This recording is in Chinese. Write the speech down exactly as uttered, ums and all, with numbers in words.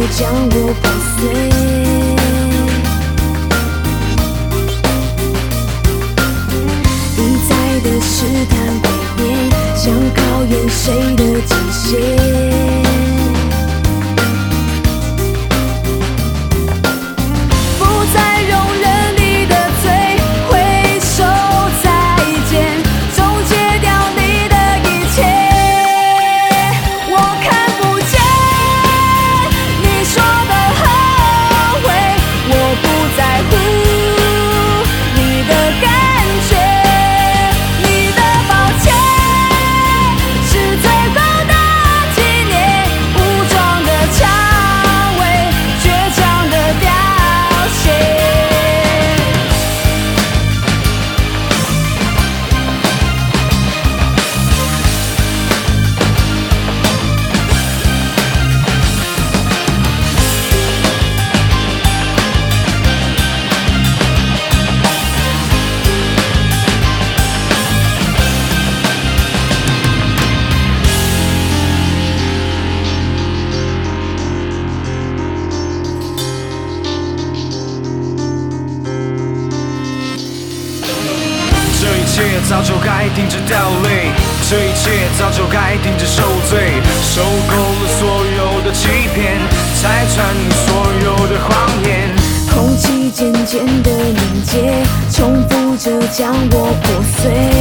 将我破碎。一再的试探背面，想考验谁的极限。不再容忍你的嘴，挥手再见，终结掉你的一切。我看不见你说的后悔，我不在乎你的感觉，你的抱歉是最后的纪念，武装的蔷薇，倔强的凋谢。 这一切早就该停止掉泪，这一切早就该停止受罪，受够了所有的欺骗，拆穿你所有的谎言。 空气渐渐的凝结，重复着将我破碎。